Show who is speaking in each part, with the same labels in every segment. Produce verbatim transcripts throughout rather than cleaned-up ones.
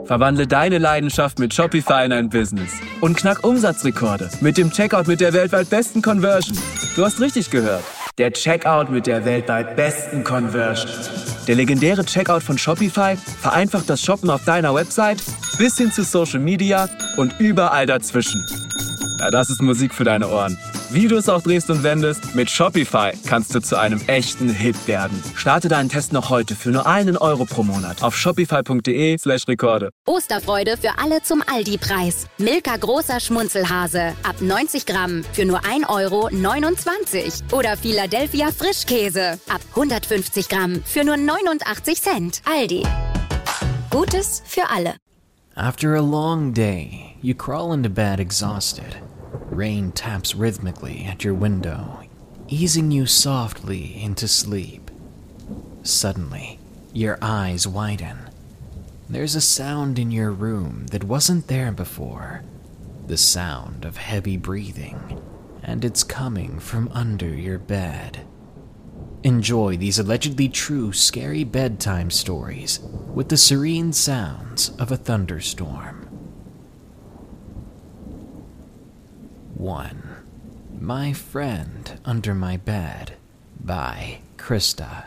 Speaker 1: Verwandle deine Leidenschaft mit Shopify in ein Business und knack Umsatzrekorde mit dem Checkout mit der weltweit besten Conversion. Du hast richtig gehört. Der Checkout mit der weltweit besten Conversion. Der legendäre Checkout von Shopify vereinfacht das Shoppen auf deiner Website bis hin zu Social Media und überall dazwischen. Ja, das ist Musik für deine Ohren. Wie du es auch drehst und wendest, mit Shopify kannst du zu einem echten Hit werden. Starte deinen Test noch heute für nur einen Euro pro Monat auf shopify.de slash Rekorde.
Speaker 2: Osterfreude für alle zum Aldi-Preis. Milka großer Schmunzelhase ab neunzig Gramm für nur ein Euro neunundzwanzig. Oder Philadelphia Frischkäse ab hundertfünfzig Gramm für nur neunundachtzig Cent. Aldi. Gutes für alle.
Speaker 3: After a long day, you crawl into bed exhausted. Rain taps rhythmically at your window, easing you softly into sleep. Suddenly, your eyes widen. There's a sound in your room that wasn't there before. The sound of heavy breathing, and it's coming from under your bed. Enjoy these allegedly true scary bedtime stories with the serene sounds of a thunderstorm. one. My Friend Under My Bed by Krista.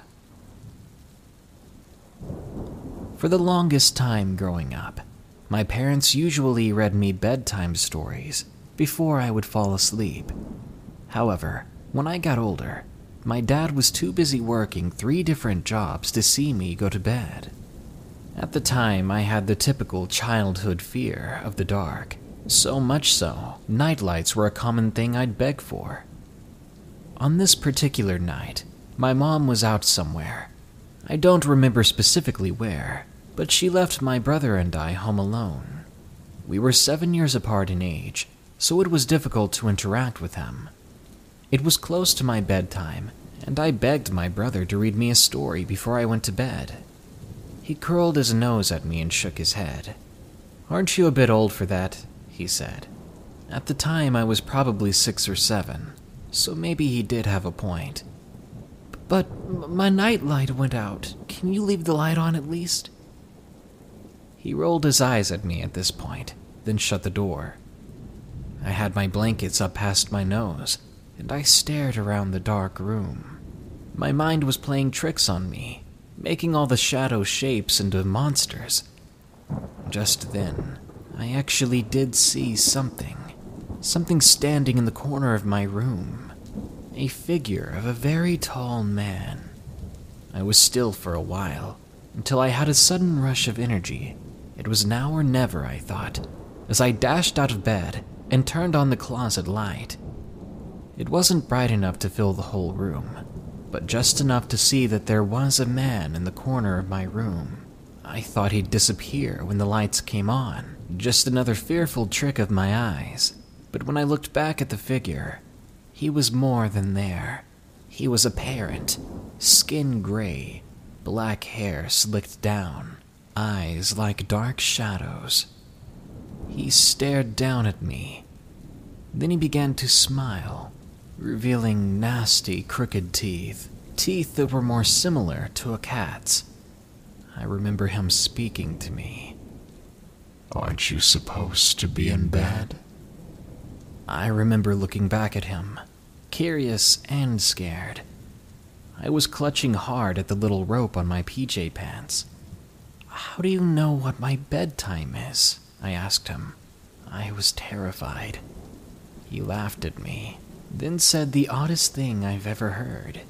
Speaker 3: For the longest time growing up, my parents usually read me bedtime stories before I would fall asleep. However, when I got older, my dad was too busy working three different jobs to see me go to bed. At the time, I had the typical childhood fear of the dark. So much so, nightlights were a common thing I'd beg for. On this particular night, my mom was out somewhere. I don't remember specifically where, but she left my brother and I home alone. We were seven years apart in age, so it was difficult to interact with him. It was close to my bedtime, and I begged my brother to read me a story before I went to bed. He curled his nose at me and shook his head. "Aren't you a bit old for that?" he said. At the time, I was probably six or seven, so maybe he did have a point. "But my night light went out. Can you leave the light on at least?" He rolled his eyes at me at this point, then shut the door. I had my blankets up past my nose, and I stared around the dark room. My mind was playing tricks on me, making all the shadow shapes into monsters. Just then, I actually did see something. Something standing in the corner of my room. A figure of a very tall man. I was still for a while, until I had a sudden rush of energy. It was now or never, I thought, as I dashed out of bed and turned on the closet light. It wasn't bright enough to fill the whole room, but just enough to see that there was a man in the corner of my room. I thought he'd disappear when the lights came on. Just another fearful trick of my eyes. But when I looked back at the figure, he was more than there. He was apparent, skin gray, black hair slicked down, eyes like dark shadows. He stared down at me. Then he began to smile, revealing nasty, crooked teeth, teeth that were more similar to a cat's. I remember him speaking to me.
Speaker 4: "Aren't you supposed to be in bed?"
Speaker 3: I remember looking back at him, curious and scared. I was clutching hard at the little rope on my P J pants. "How do you know what my bedtime is?" I asked him. I was terrified. He laughed at me, then said the oddest thing I've ever heard.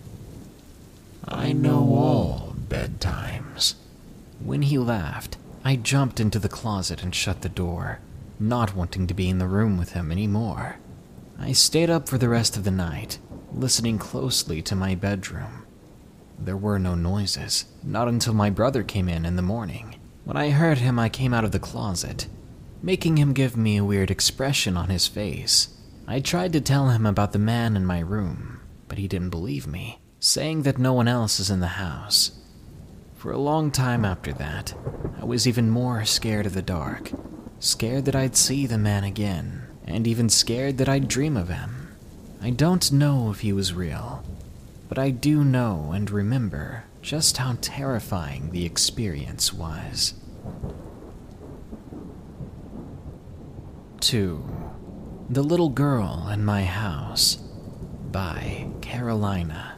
Speaker 4: "I know all bedtimes."
Speaker 3: When he laughed, I jumped into the closet and shut the door, not wanting to be in the room with him anymore. I stayed up for the rest of the night, listening closely to my bedroom. There were no noises, not until my brother came in in the morning. When I heard him, I came out of the closet, making him give me a weird expression on his face. I tried to tell him about the man in my room, but he didn't believe me, saying that no one else is in the house. For a long time after that, I was even more scared of the dark, scared that I'd see the man again, and even scared that I'd dream of him. I don't know if he was real, but I do know and remember just how terrifying the experience was. two. The Little Girl in My House by Carolina.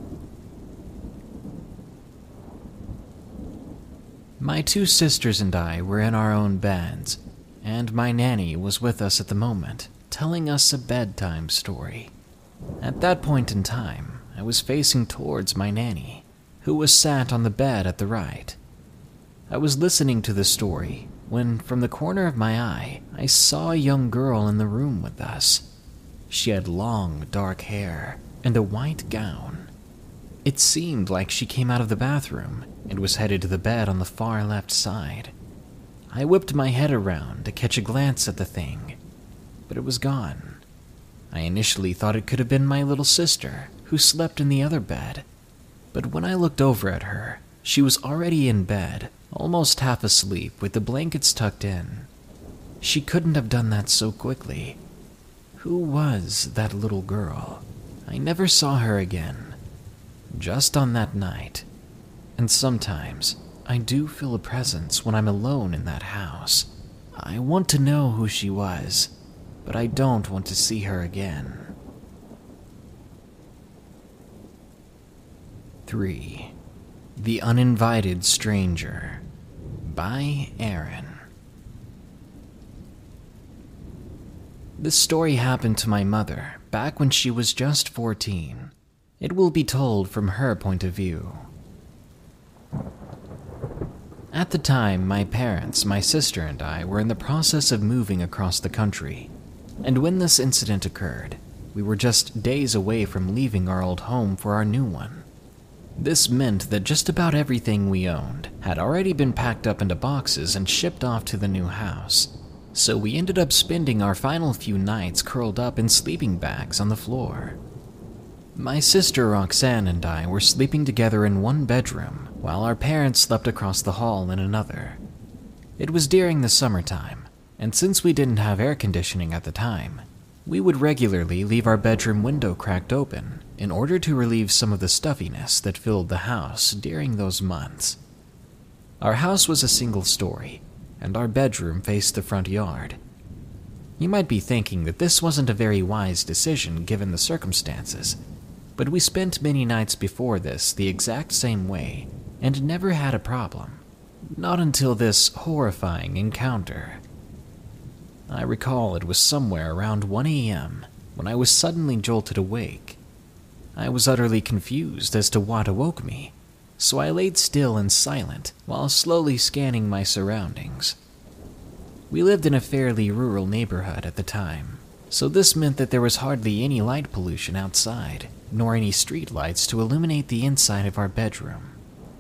Speaker 3: My two sisters and I were in our own beds, and my nanny was with us at the moment, telling us a bedtime story. At that point in time, I was facing towards my nanny, who was sat on the bed at the right. I was listening to the story when, from the corner of my eye, I saw a young girl in the room with us. She had long, dark hair and a white gown. It seemed like she came out of the bathroom and was headed to the bed on the far left side. I whipped my head around to catch a glance at the thing, but it was gone. I initially thought it could have been my little sister, who slept in the other bed, but when I looked over at her, she was already in bed, almost half asleep with the blankets tucked in. She couldn't have done that so quickly. Who was that little girl? I never saw her again. Just on that night. And sometimes, I do feel a presence when I'm alone in that house. I want to know who she was, but I don't want to see her again. three. The Uninvited Stranger by Aaron. This story happened to my mother back when she was just fourteen. It will be told from her point of view. At the time, my parents, my sister, and I were in the process of moving across the country, and when this incident occurred, we were just days away from leaving our old home for our new one. This meant that just about everything we owned had already been packed up into boxes and shipped off to the new house, so we ended up spending our final few nights curled up in sleeping bags on the floor. My sister Roxanne and I were sleeping together in one bedroom, while our parents slept across the hall in another. It was during the summertime, and since we didn't have air conditioning at the time, we would regularly leave our bedroom window cracked open in order to relieve some of the stuffiness that filled the house during those months. Our house was a single story, and our bedroom faced the front yard. You might be thinking that this wasn't a very wise decision given the circumstances, but we spent many nights before this the exact same way and never had a problem. Not until this horrifying encounter. I recall it was somewhere around one a.m. when I was suddenly jolted awake. I was utterly confused as to what awoke me, so I laid still and silent while slowly scanning my surroundings. We lived in a fairly rural neighborhood at the time, so this meant that there was hardly any light pollution outside, nor any street lights to illuminate the inside of our bedroom.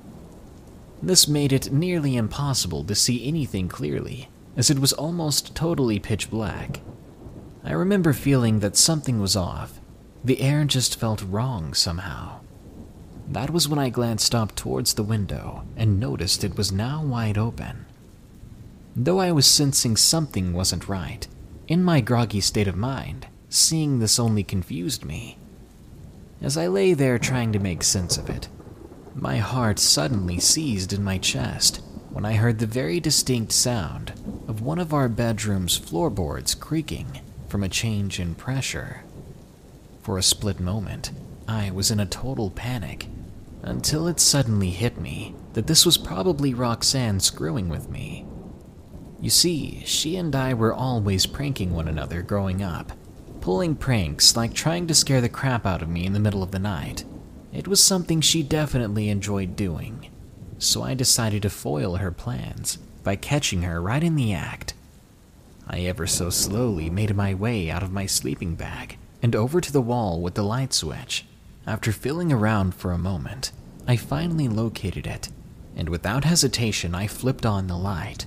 Speaker 3: This made it nearly impossible to see anything clearly, as it was almost totally pitch black. I remember feeling that something was off. The air just felt wrong somehow. That was when I glanced up towards the window and noticed it was now wide open. Though I was sensing something wasn't right, in my groggy state of mind, seeing this only confused me. As I lay there trying to make sense of it, my heart suddenly seized in my chest when I heard the very distinct sound of one of our bedroom's floorboards creaking from a change in pressure. For a split moment, I was in a total panic, until it suddenly hit me that this was probably Roxanne screwing with me. You see, she and I were always pranking one another growing up, pulling pranks like trying to scare the crap out of me in the middle of the night. It was something she definitely enjoyed doing, so I decided to foil her plans by catching her right in the act. I ever so slowly made my way out of my sleeping bag and over to the wall with the light switch. After feeling around for a moment, I finally located it, and without hesitation I flipped on the light.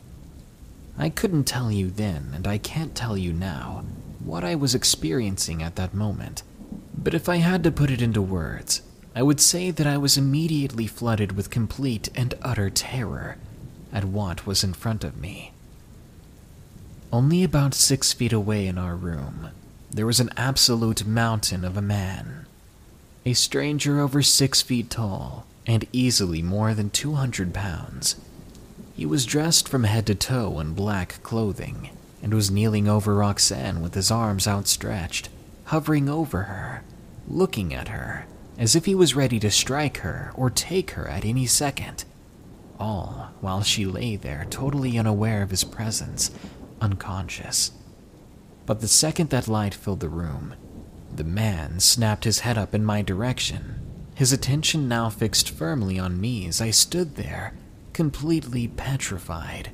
Speaker 3: I couldn't tell you then, and I can't tell you now, what I was experiencing at that moment, but if I had to put it into words, I would say that I was immediately flooded with complete and utter terror at what was in front of me. Only about six feet away in our room, there was an absolute mountain of a man. A stranger over six feet tall and easily more than two hundred pounds. He was dressed from head to toe in black clothing, and was kneeling over Roxanne with his arms outstretched, hovering over her, looking at her, as if he was ready to strike her or take her at any second, all while she lay there totally unaware of his presence, unconscious. But the second that light filled the room, the man snapped his head up in my direction, his attention now fixed firmly on me as I stood there, completely petrified.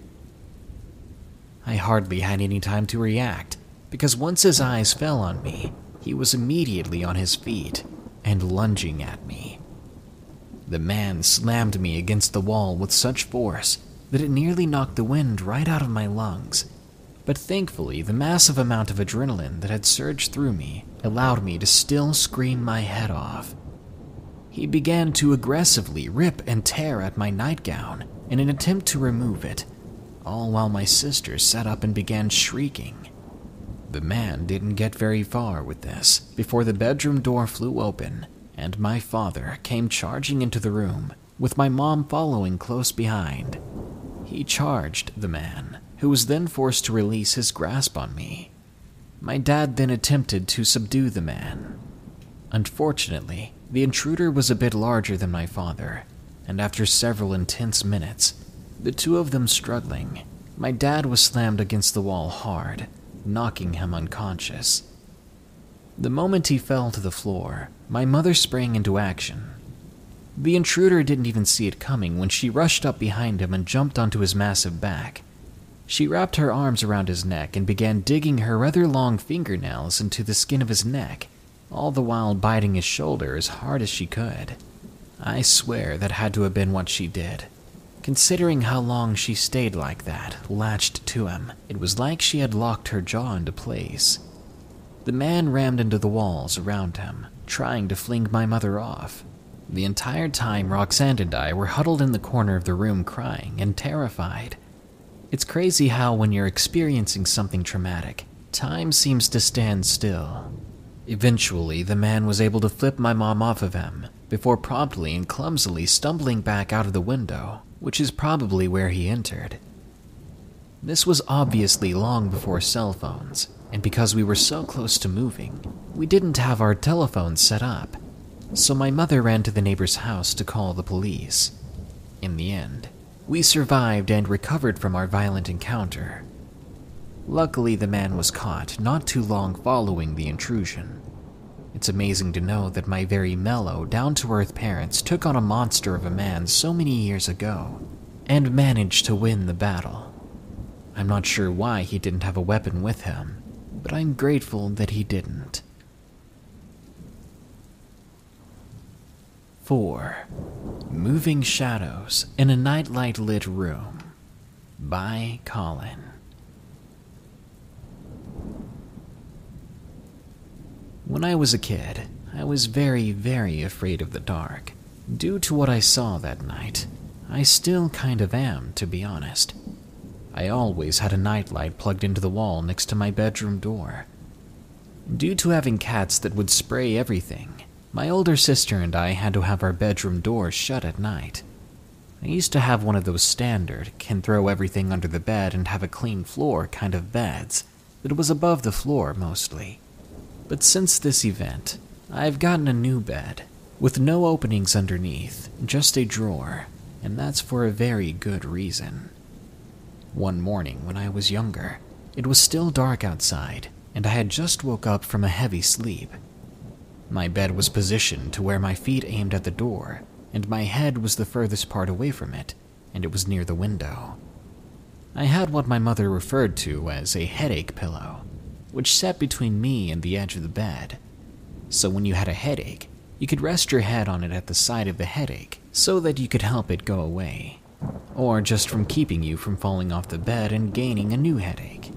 Speaker 3: I hardly had any time to react, because once his eyes fell on me, he was immediately on his feet and lunging at me. The man slammed me against the wall with such force that it nearly knocked the wind right out of my lungs, but thankfully the massive amount of adrenaline that had surged through me allowed me to still scream my head off. He began to aggressively rip and tear at my nightgown in an attempt to remove it, all while my sister sat up and began shrieking. The man didn't get very far with this before the bedroom door flew open and my father came charging into the room, with my mom following close behind. He charged the man, who was then forced to release his grasp on me. My dad then attempted to subdue the man. Unfortunately, the intruder was a bit larger than my father, and after several intense minutes, the two of them struggling, my dad was slammed against the wall hard, knocking him unconscious. The moment he fell to the floor, my mother sprang into action. The intruder didn't even see it coming when she rushed up behind him and jumped onto his massive back. She wrapped her arms around his neck and began digging her rather long fingernails into the skin of his neck, all the while biting his shoulder as hard as she could. I swear that had to have been what she did. Considering how long she stayed like that, latched to him, it was like she had locked her jaw into place. The man rammed into the walls around him, trying to fling my mother off. The entire time, Roxanne and I were huddled in the corner of the room crying and terrified. It's crazy how when you're experiencing something traumatic, time seems to stand still. Eventually, the man was able to flip my mom off of him, before promptly and clumsily stumbling back out of the window, which is probably where he entered. This was obviously long before cell phones, and because we were so close to moving, we didn't have our telephones set up, so my mother ran to the neighbor's house to call the police. In the end, we survived and recovered from our violent encounter. Luckily, the man was caught not too long following the intrusion. It's amazing to know that my very mellow, down-to-earth parents took on a monster of a man so many years ago and managed to win the battle. I'm not sure why he didn't have a weapon with him, but I'm grateful that he didn't. four. Moving Shadows in a Nightlight-Lit Room by Colin. When I was a kid, I was very, very afraid of the dark. Due to what I saw that night, I still kind of am, to be honest. I always had a nightlight plugged into the wall next to my bedroom door. Due to having cats that would spray everything, my older sister and I had to have our bedroom doors shut at night. I used to have one of those standard, can throw everything under the bed and have a clean floor kind of beds that was above the floor mostly. But since this event, I've gotten a new bed, with no openings underneath, just a drawer, and that's for a very good reason. One morning when I was younger, it was still dark outside, and I had just woke up from a heavy sleep. My bed was positioned to where my feet aimed at the door, and my head was the furthest part away from it, and it was near the window. I had what my mother referred to as a headache pillow, which sat between me and the edge of the bed. So when you had a headache, you could rest your head on it at the side of the headache so that you could help it go away, or just from keeping you from falling off the bed and gaining a new headache.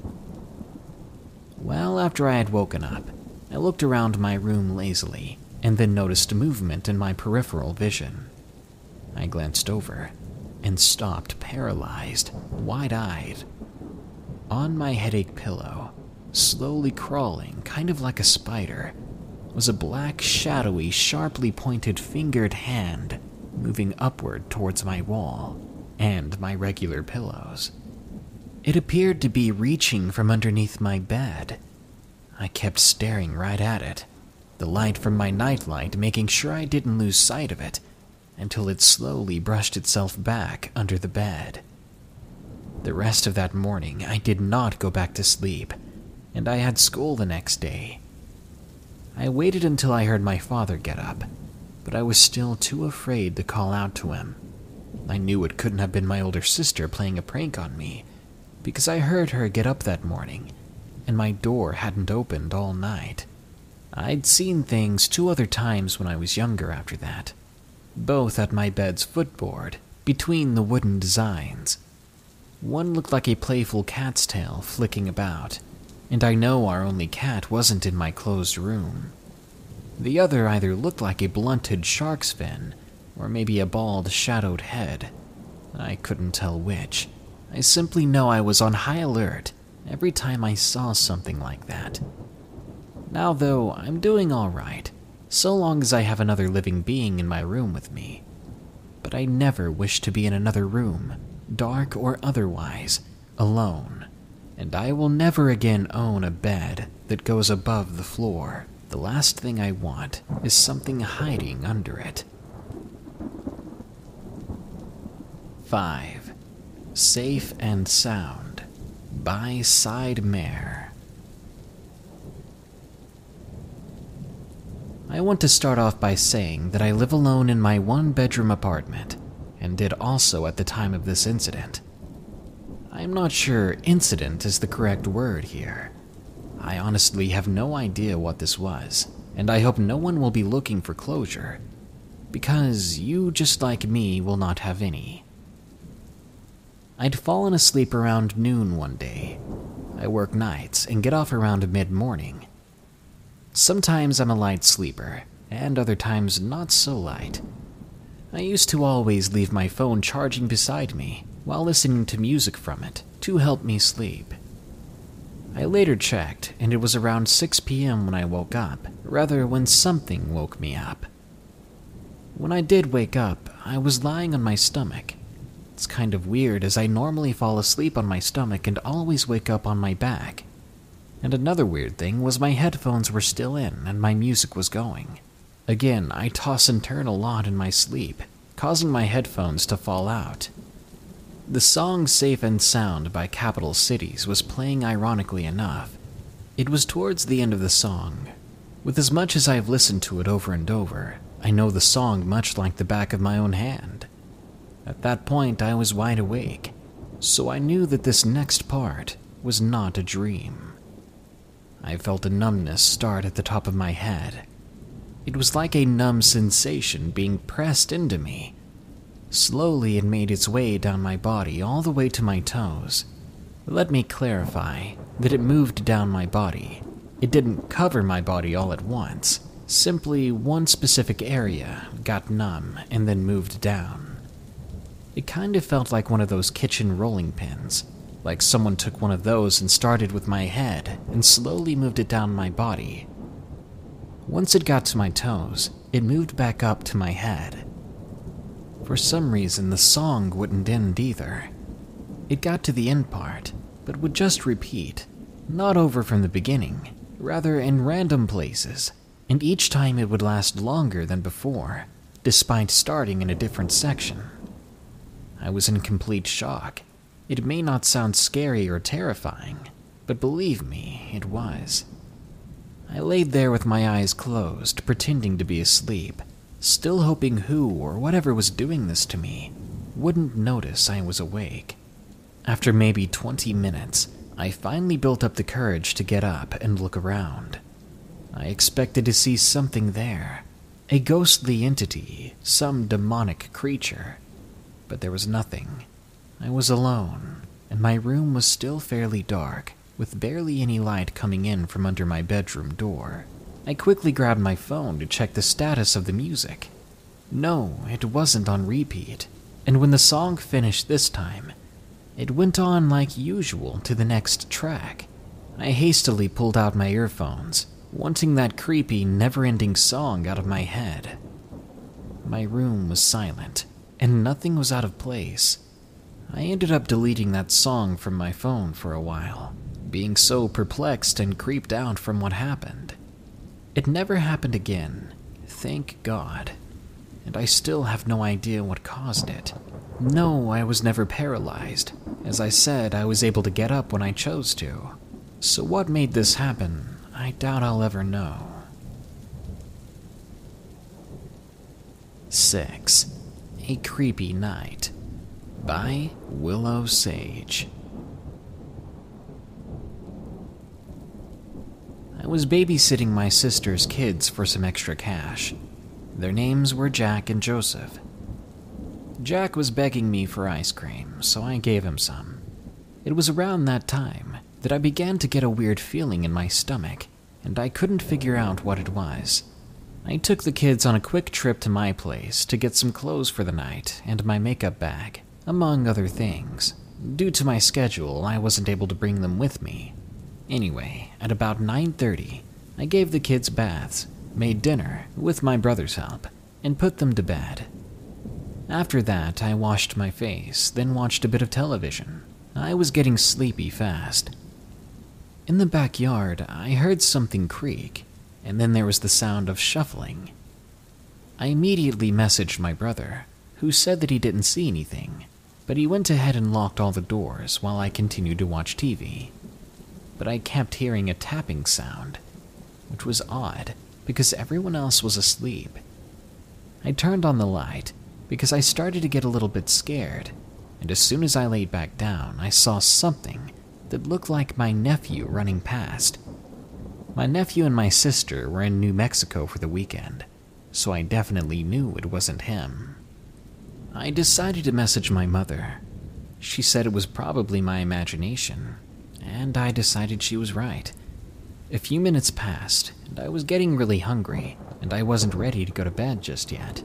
Speaker 3: Well, after I had woken up, I looked around my room lazily and then noticed movement in my peripheral vision. I glanced over and stopped paralyzed, wide-eyed. On my headache pillow, slowly crawling, kind of like a spider, was a black, shadowy, sharply pointed fingered hand moving upward towards my wall and my regular pillows. It appeared to be reaching from underneath my bed. I kept staring right at it, the light from my nightlight making sure I didn't lose sight of it, until it slowly brushed itself back under the bed. The rest of that morning, I did not go back to sleep, and I had school the next day. I waited until I heard my father get up, but I was still too afraid to call out to him. I knew it couldn't have been my older sister playing a prank on me, because I heard her get up that morning, and my door hadn't opened all night. I'd seen things two other times when I was younger after that, both at my bed's footboard, between the wooden designs. One looked like a playful cat's tail flicking about, and I know our only cat wasn't in my closed room. The other either looked like a blunted shark's fin, or maybe a bald, shadowed head. I couldn't tell which. I simply know I was on high alert every time I saw something like that. Now, though, I'm doing all right, so long as I have another living being in my room with me. But I never wish to be in another room, dark or otherwise, alone. And I will never again own a bed that goes above the floor. The last thing I want is something hiding under it. five. Safe and Sound by Side Mare. I want to start off by saying that I live alone in my one-bedroom apartment, and did also at the time of this incident. I'm not sure incident is the correct word here. I honestly have no idea what this was, and I hope no one will be looking for closure, because you, just like me, will not have any. I'd fallen asleep around noon one day. I work nights and get off around mid-morning. Sometimes I'm a light sleeper, and other times not so light. I used to always leave my phone charging beside me while listening to music from it to help me sleep. I later checked, and it was around six p.m. when I woke up, rather when something woke me up. When I did wake up, I was lying on my stomach. It's kind of weird, as I normally fall asleep on my stomach and always wake up on my back. And another weird thing was my headphones were still in and my music was going. Again, I toss and turn a lot in my sleep, causing my headphones to fall out. The song Safe and Sound by Capital Cities was playing ironically enough. It was towards the end of the song. With as much as I've listened to it over and over, I know the song much like the back of my own hand. At that point, I was wide awake, so I knew that this next part was not a dream. I felt a numbness start at the top of my head. It was like a numb sensation being pressed into me. Slowly, it made its way down my body all the way to my toes. Let me clarify that it moved down my body. It didn't cover my body all at once. Simply one specific area got numb and then moved down. It kind of felt like one of those kitchen rolling pins, like someone took one of those and started with my head and slowly moved it down my body. Once it got to my toes, it moved back up to my head. For some reason, the song wouldn't end either. It got to the end part, but would just repeat, not over from the beginning, rather in random places, and each time it would last longer than before, despite starting in a different section. I was in complete shock. It may not sound scary or terrifying, but believe me, it was. I laid there with my eyes closed, pretending to be asleep, still hoping who or whatever was doing this to me wouldn't notice I was awake. After maybe twenty minutes, I finally built up the courage to get up and look around. I expected to see something there, a ghostly entity, some demonic creature. But there was nothing. I was alone, and my room was still fairly dark, with barely any light coming in from under my bedroom door. I quickly grabbed my phone to check the status of the music. No, it wasn't on repeat, and when the song finished this time, it went on like usual to the next track. I hastily pulled out my earphones, wanting that creepy, never-ending song out of my head. My room was silent, and nothing was out of place. I ended up deleting that song from my phone for a while, being so perplexed and creeped out from what happened. It never happened again, thank God, and I still have no idea what caused it. No, I was never paralyzed. As I said, I was able to get up when I chose to. So what made this happen, I doubt I'll ever know. six. A Creepy Night by Willow Sage. I was babysitting my sister's kids for some extra cash. Their names were Jack and Joseph. Jack was begging me for ice cream, so I gave him some. It was around that time that I began to get a weird feeling in my stomach, and I couldn't figure out what it was. I took the kids on a quick trip to my place to get some clothes for the night and my makeup bag, among other things. Due to my schedule, I wasn't able to bring them with me. Anyway, at about nine thirty, I gave the kids baths, made dinner with my brother's help, and put them to bed. After that, I washed my face, then watched a bit of television. I was getting sleepy fast. In the backyard, I heard something creak, and then there was the sound of shuffling. I immediately messaged my brother, who said that he didn't see anything, but he went ahead and locked all the doors while I continued to watch T V. But I kept hearing a tapping sound, which was odd because everyone else was asleep. I turned on the light because I started to get a little bit scared, and as soon as I laid back down, I saw something that looked like my nephew running past. My nephew and my sister were in New Mexico for the weekend, so I definitely knew it wasn't him. I decided to message my mother. She said it was probably my imagination, and I decided she was right. A few minutes passed, and I was getting really hungry, and I wasn't ready to go to bed just yet.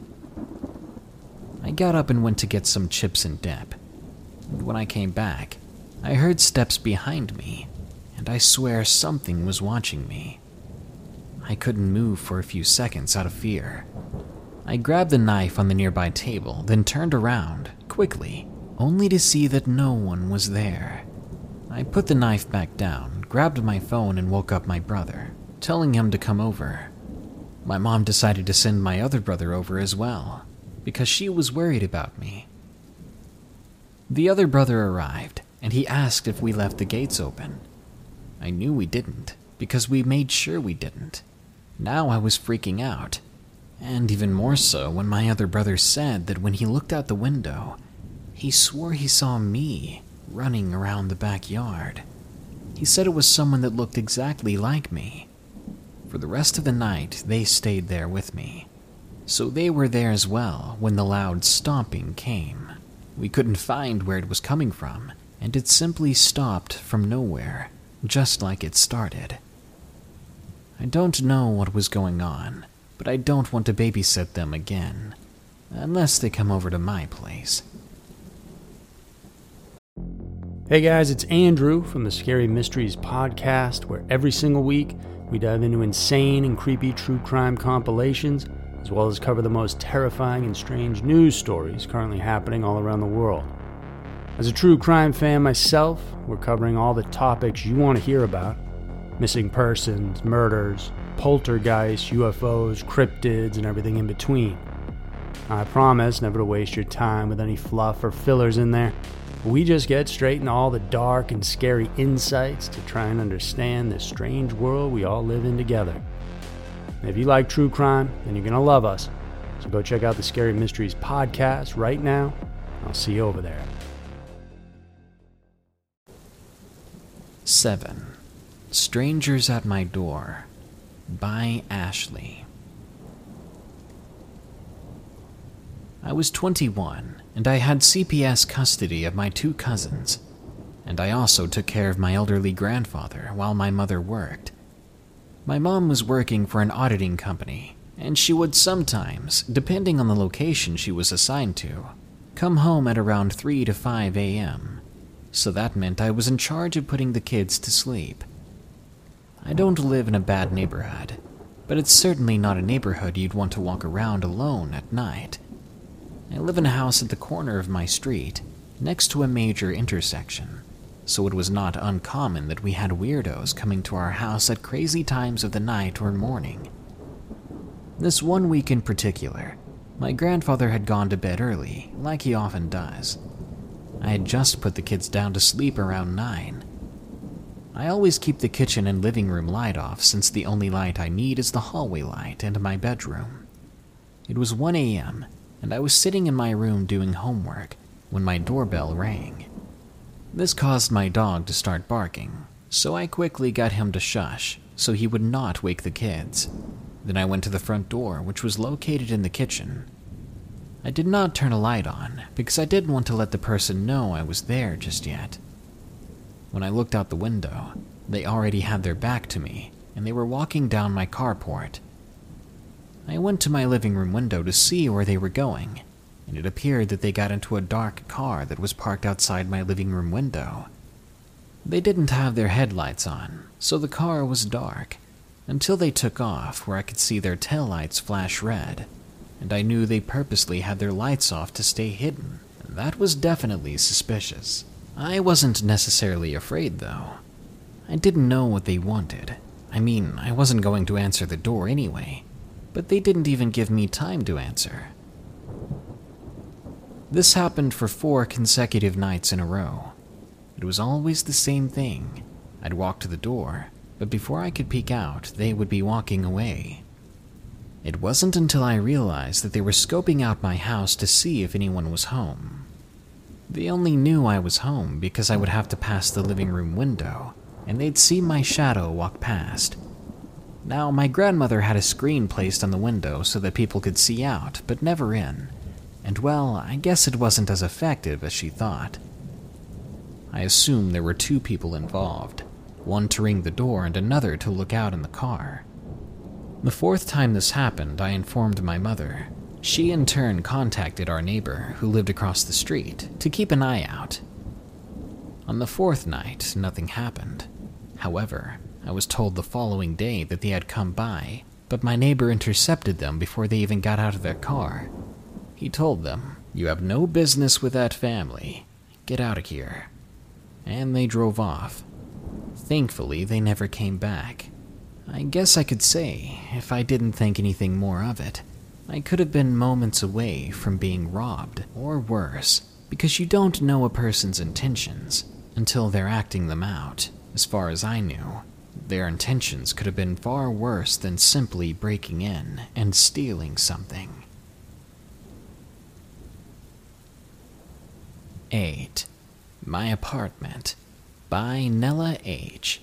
Speaker 3: I got up and went to get some chips and dip, and when I came back, I heard steps behind me, and I swear something was watching me. I couldn't move for a few seconds out of fear. I grabbed the knife on the nearby table, then turned around, quickly, only to see that no one was there. I put the knife back down, grabbed my phone, and woke up my brother, telling him to come over. My mom decided to send my other brother over as well, because she was worried about me. The other brother arrived, and he asked if we left the gates open. I knew we didn't, because we made sure we didn't. Now I was freaking out, and even more so when my other brother said that when he looked out the window, he swore he saw me running around the backyard. He said it was someone that looked exactly like me. For the rest of the night, they stayed there with me, so they were there as well when the loud stomping came. We couldn't find where it was coming from, and it simply stopped from nowhere, just like it started. I don't know what was going on, but I don't want to babysit them again, unless they come over to my place.
Speaker 5: Hey guys, it's Andrew from the Scary Mysteries podcast, where every single week we dive into insane and creepy true crime compilations, as well as cover the most terrifying and strange news stories currently happening all around the world. As a true crime fan myself, we're covering all the topics you want to hear about: missing persons, murders, poltergeists, U F Os, cryptids, and everything in between. I promise never to waste your time with any fluff or fillers in there. We just get straight into all the dark and scary insights to try and understand this strange world we all live in together. And if you like true crime, then you're going to love us. So go check out the Scary Mysteries podcast right now. I'll see you over there.
Speaker 3: seven. Strangers at My Door by Ashley. I was twenty-one, and I had C P S custody of my two cousins, and I also took care of my elderly grandfather while my mother worked. My mom was working for an auditing company, and she would sometimes, depending on the location she was assigned to, come home at around three to five a.m., so that meant I was in charge of putting the kids to sleep. I don't live in a bad neighborhood, but it's certainly not a neighborhood you'd want to walk around alone at night. I live in a house at the corner of my street, next to a major intersection, so it was not uncommon that we had weirdos coming to our house at crazy times of the night or morning. This one week in particular, my grandfather had gone to bed early, like he often does. I had just put the kids down to sleep around nine. I always keep the kitchen and living room light off since the only light I need is the hallway light and my bedroom. It was one a.m., and I was sitting in my room doing homework when my doorbell rang. This caused my dog to start barking, so I quickly got him to shush so he would not wake the kids. Then I went to the front door, which was located in the kitchen. I did not turn a light on because I didn't want to let the person know I was there just yet. When I looked out the window, they already had their back to me, and they were walking down my carport. I went to my living room window to see where they were going, and it appeared that they got into a dark car that was parked outside my living room window. They didn't have their headlights on, so the car was dark, until they took off where I could see their taillights flash red, and I knew they purposely had their lights off to stay hidden. That was definitely suspicious. I wasn't necessarily afraid, though. I didn't know what they wanted. I mean, I wasn't going to answer the door anyway, but they didn't even give me time to answer. This happened for four consecutive nights in a row. It was always the same thing. I'd walk to the door, but before I could peek out, they would be walking away. It wasn't until I realized that they were scoping out my house to see if anyone was home. They only knew I was home because I would have to pass the living room window, and they'd see my shadow walk past. Now, my grandmother had a screen placed on the window so that people could see out, but never in. And well, I guess it wasn't as effective as she thought. I assume there were two people involved, one to ring the door and another to look out in the car. The fourth time this happened, I informed my mother. She in turn contacted our neighbor, who lived across the street, to keep an eye out. On the fourth night, nothing happened. However, I was told the following day that they had come by, but my neighbor intercepted them before they even got out of their car. He told them, "You have no business with that family. Get out of here." And they drove off. Thankfully, they never came back. I guess I could say, if I didn't think anything more of it, I could have been moments away from being robbed, or worse, because you don't know a person's intentions until they're acting them out. As far as I knew, their intentions could have been far worse than simply breaking in and stealing something. eight. My Apartment by Nella H.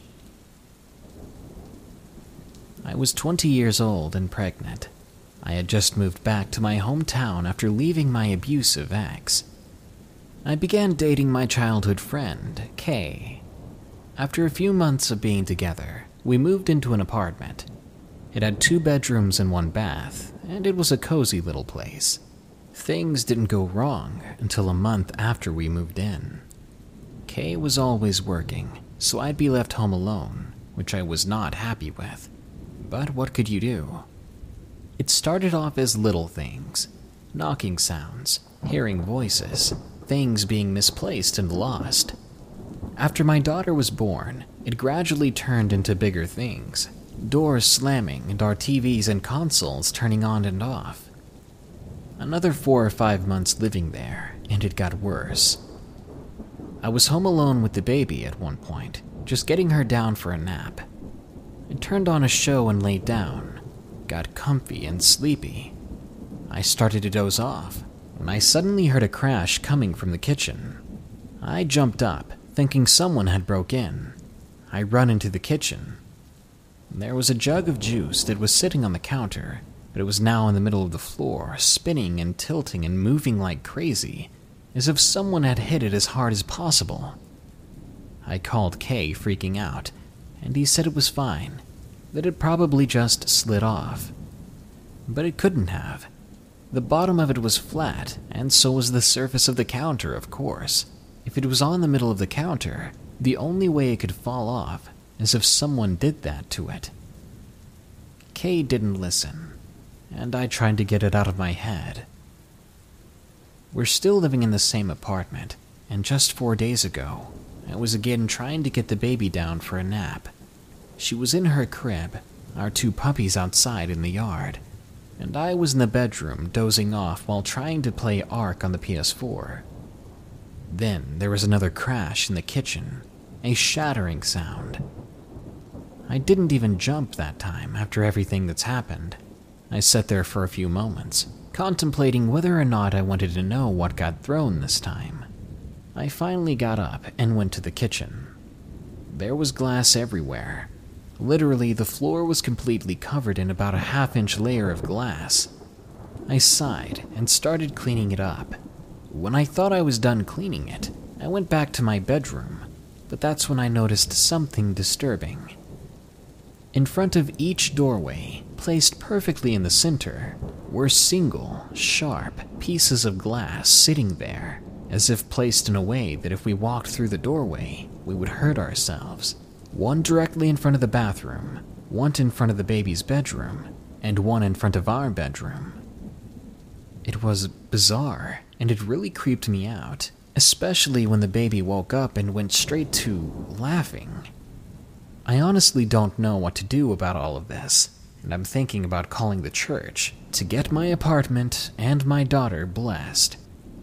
Speaker 3: I was twenty years old and pregnant. I had just moved back to my hometown after leaving my abusive ex. I began dating my childhood friend, Kay. After a few months of being together, we moved into an apartment. It had two bedrooms and one bath, and it was a cozy little place. Things didn't go wrong until a month after we moved in. Kay was always working, so I'd be left home alone, which I was not happy with. But what could you do? It started off as little things, knocking sounds, hearing voices, things being misplaced and lost. After my daughter was born, it gradually turned into bigger things, doors slamming and our T Vs and consoles turning on and off. Another four or five months living there, and it got worse. I was home alone with the baby at one point, just getting her down for a nap. I turned on a show and laid down, got comfy and sleepy. I started to doze off when I suddenly heard a crash coming from the kitchen. I jumped up, thinking someone had broke in. I run into the kitchen. There was a jug of juice that was sitting on the counter, but it was now in the middle of the floor, spinning and tilting and moving like crazy, as if someone had hit it as hard as possible. I called Kay, freaking out, and he said it was fine, that it probably just slid off. But it couldn't have. The bottom of it was flat, and so was the surface of the counter, of course. If it was on the middle of the counter, the only way it could fall off is if someone did that to it. Kay didn't listen, and I tried to get it out of my head. We're still living in the same apartment, and just four days ago, I was again trying to get the baby down for a nap. She was in her crib, our two puppies outside in the yard, and I was in the bedroom dozing off while trying to play Ark on the P S four. Then there was another crash in the kitchen, a shattering sound. I didn't even jump that time after everything that's happened. I sat there for a few moments, contemplating whether or not I wanted to know what got thrown this time. I finally got up and went to the kitchen. There was glass everywhere. Literally, the floor was completely covered in about a half-inch layer of glass. I sighed and started cleaning it up. When I thought I was done cleaning it, I went back to my bedroom, but that's when I noticed something disturbing. In front of each doorway, placed perfectly in the center, were single, sharp pieces of glass sitting there, as if placed in a way that if we walked through the doorway, we would hurt ourselves. One directly in front of the bathroom, one in front of the baby's bedroom, and one in front of our bedroom. It was bizarre, and it really creeped me out, especially when the baby woke up and went straight to laughing. I honestly don't know what to do about all of this, and I'm thinking about calling the church to get my apartment and my daughter blessed.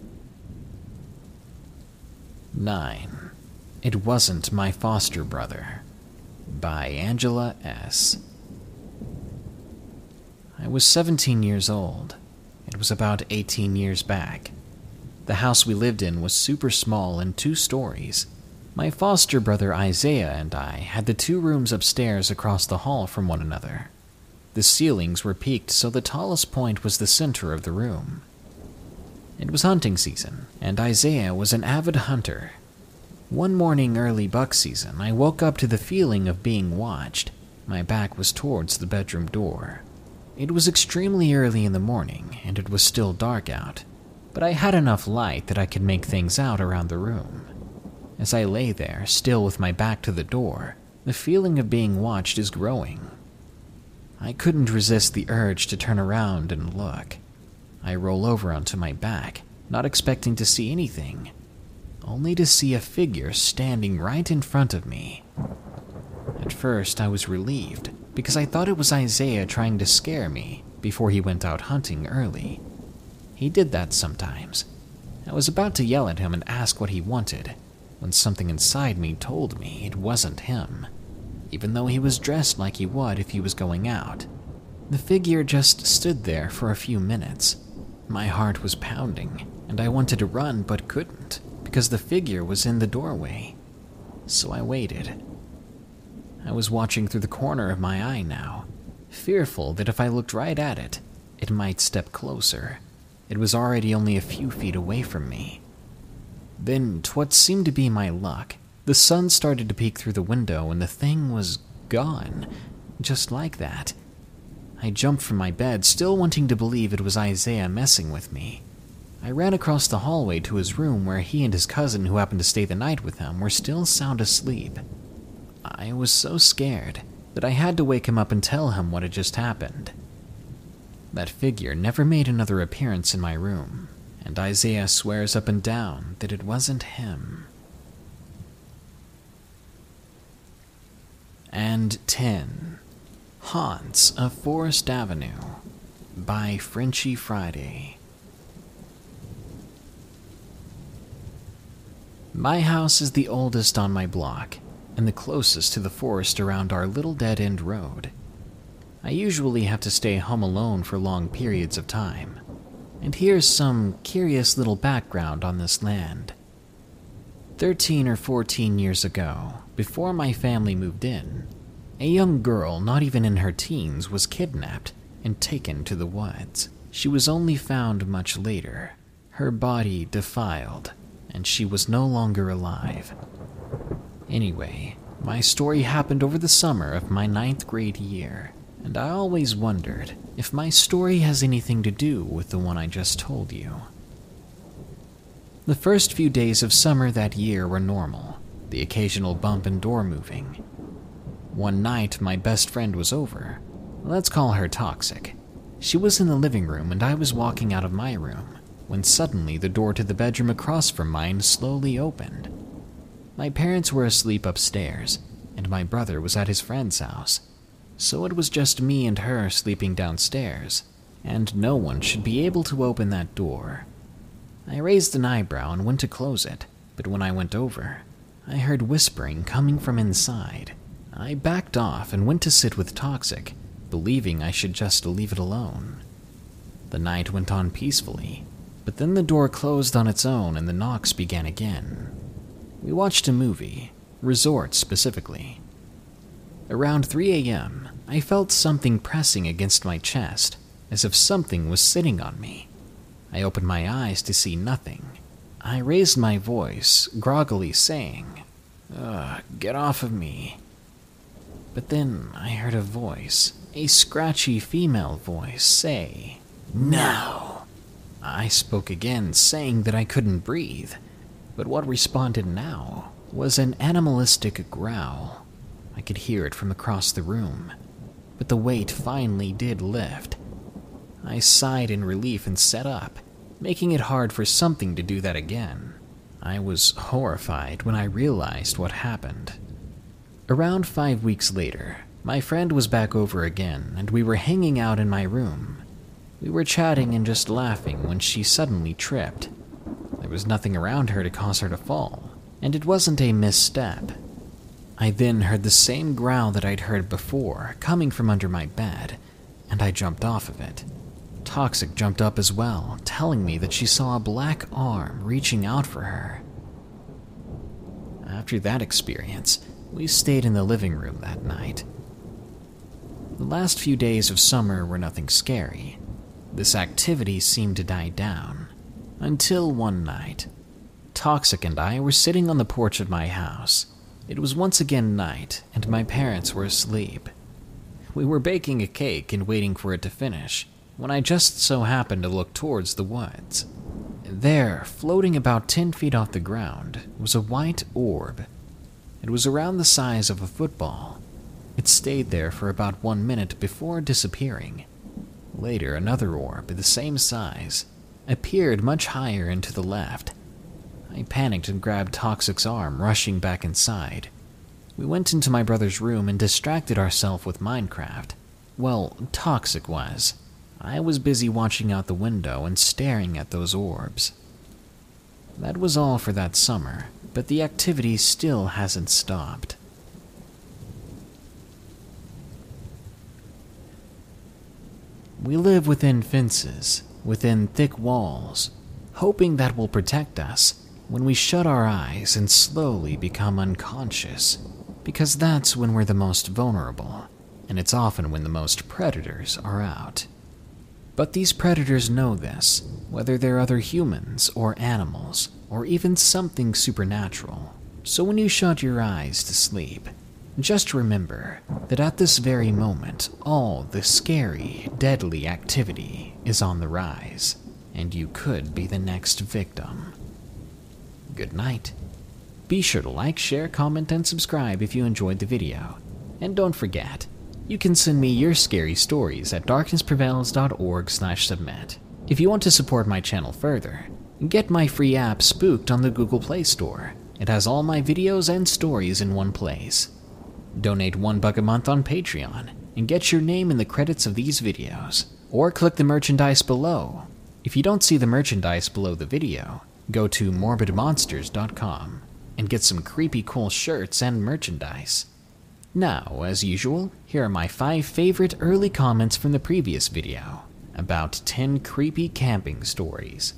Speaker 3: nine. It Wasn't My Foster Brother, by Angela S. I was seventeen years old. It was about eighteen years back. The house we lived in was super small and two stories. My foster brother Isaiah and I had the two rooms upstairs across the hall from one another. The ceilings were peaked, so the tallest point was the center of the room. It was hunting season, and Isaiah was an avid hunter. One morning early buck season, I woke up to the feeling of being watched. My back was towards the bedroom door. It was extremely early in the morning, and it was still dark out, but I had enough light that I could make things out around the room. As I lay there, still with my back to the door, the feeling of being watched is growing. I couldn't resist the urge to turn around and look. I roll over onto my back, not expecting to see anything, only to see a figure standing right in front of me. At first, I was relieved, because I thought it was Isaiah trying to scare me before he went out hunting early. He did that sometimes. I was about to yell at him and ask what he wanted, when something inside me told me it wasn't him, even though he was dressed like he would if he was going out. The figure just stood there for a few minutes. My heart was pounding, and I wanted to run but couldn't, because the figure was in the doorway. So I waited. I was watching through the corner of my eye now, fearful that if I looked right at it, it might step closer. It was already only a few feet away from me. Then, to what seemed to be my luck, the sun started to peek through the window and the thing was gone, just like that. I jumped from my bed, still wanting to believe it was Isaiah messing with me. I ran across the hallway to his room where he and his cousin who happened to stay the night with him were still sound asleep. I was so scared that I had to wake him up and tell him what had just happened. That figure never made another appearance in my room, and Isaiah swears up and down that it wasn't him. And ten. Haunts of Forest Avenue, by Frenchy Friday. My house is the oldest on my block, and the closest to the forest around our little dead-end road. I usually have to stay home alone for long periods of time, and here's some curious little background on this land. Thirteen or fourteen years ago, before my family moved in, a young girl, not even in her teens, was kidnapped and taken to the woods. She was only found much later, her body defiled, and she was no longer alive. Anyway, my story happened over the summer of my ninth grade year, and I always wondered if my story has anything to do with the one I just told you. The first few days of summer that year were normal, the occasional bump and door moving. One night, my best friend was over. Let's call her Toxic. She was in the living room and I was walking out of my room. when suddenly the door to the bedroom across from mine slowly opened. My parents were asleep upstairs, and my brother was at his friend's house, so it was just me and her sleeping downstairs, and no one should be able to open that door. I raised an eyebrow and went to close it, but when I went over, I heard whispering coming from inside. I backed off and went to sit with Toxic, believing I should just leave it alone. The night went on peacefully, but then the door closed on its own and the knocks began again. We watched a movie, Resort specifically. Around three a.m., I felt something pressing against my chest, as if something was sitting on me. I opened my eyes to see nothing. I raised my voice, groggily saying, "Ugh, get off of me." But then I heard a voice, a scratchy female voice, say, "No." I spoke again, saying that I couldn't breathe, but what responded now was an animalistic growl. I could hear it from across the room, but the weight finally did lift. I sighed in relief and sat up, making it hard for something to do that again. I was horrified when I realized what happened. Around five weeks later, my friend was back over again, and we were hanging out in my room. We were chatting and just laughing when she suddenly tripped. There was nothing around her to cause her to fall, and it wasn't a misstep. I then heard the same growl that I'd heard before coming from under my bed, and I jumped off of it. Toxic jumped up as well, telling me that she saw a black arm reaching out for her. After that experience, we stayed in the living room that night. The last few days of summer were nothing scary. This activity seemed to die down, until one night. Toxic and I were sitting on the porch of my house. It was once again night, and my parents were asleep. We were baking a cake and waiting for it to finish, when I just so happened to look towards the woods. There, floating about ten feet off the ground, was a white orb. It was around the size of a football. It stayed there for about one minute before disappearing. Later, another orb, the same size, appeared much higher and to the left. I panicked and grabbed Toxic's arm, rushing back inside. We went into my brother's room and distracted ourselves with Minecraft. Well, Toxic was. I was busy watching out the window and staring at those orbs. That was all for that summer, but the activity still hasn't stopped. We live within fences, within thick walls, hoping that will protect us when we shut our eyes and slowly become unconscious, because that's when we're the most vulnerable, and it's often when the most predators are out. But these predators know this, whether they're other humans or animals, or even something supernatural. So when you shut your eyes to sleep, just remember that at this very moment, all the scary, deadly activity is on the rise, and you could be the next victim. Good night. Be sure to like, share, comment, and subscribe if you enjoyed the video. And don't forget, you can send me your scary stories at darkness prevails dot org slash submit. If you want to support my channel further, get my free app Spooked on the Google Play Store. It has all my videos and stories in one place. Donate one buck a month on Patreon and get your name in the credits of these videos. Or click the merchandise below. If you don't see the merchandise below the video, go to morbid monsters dot com and get some creepy cool shirts and merchandise. Now, as usual, here are my five favorite early comments from the previous video, about ten creepy camping stories.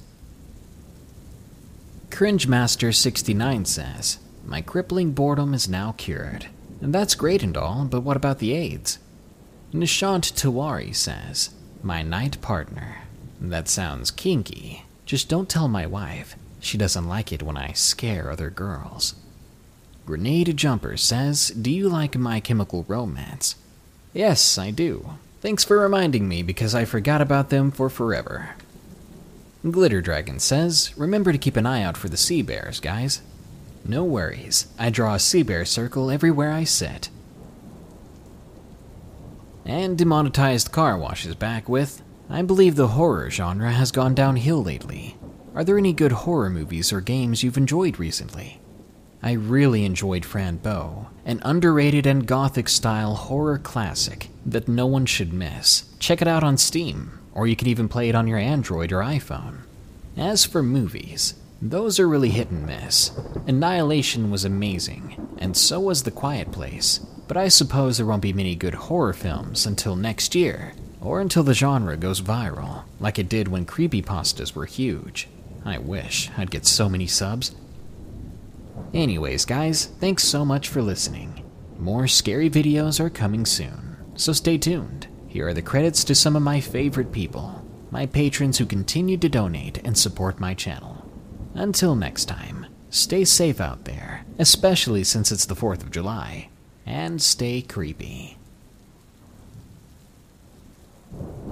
Speaker 3: Cringemaster sixty-nine says, "My crippling boredom is now cured." And that's great and all, but what about the AIDS? Nishant Tiwari says, "My night partner." That sounds kinky. Just don't tell my wife. She doesn't like it when I scare other girls. Grenade Jumper says, "Do you like My Chemical Romance?" Yes, I do. Thanks for reminding me because I forgot about them for forever. Glitter Dragon says, "Remember to keep an eye out for the sea bears, guys." No worries, I draw a sea bear circle everywhere I sit. And Demonetized Car Wash is back with, I believe the horror genre has gone downhill lately. Are there any good horror movies or games you've enjoyed recently? I really enjoyed Fran Bow, an underrated and gothic-style horror classic that no one should miss. Check it out on Steam, or you can even play it on your Android or iPhone. As for movies, those are really hit and miss. Annihilation was amazing, and so was The Quiet Place, but I suppose there won't be many good horror films until next year, or until the genre goes viral, like it did when creepypastas were huge. I wish I'd get so many subs. Anyways, guys, thanks so much for listening. More scary videos are coming soon, so stay tuned. Here are the credits to some of my favorite people, my patrons who continue to donate and support my channel. Until next time, stay safe out there, especially since it's the fourth of July, and stay creepy.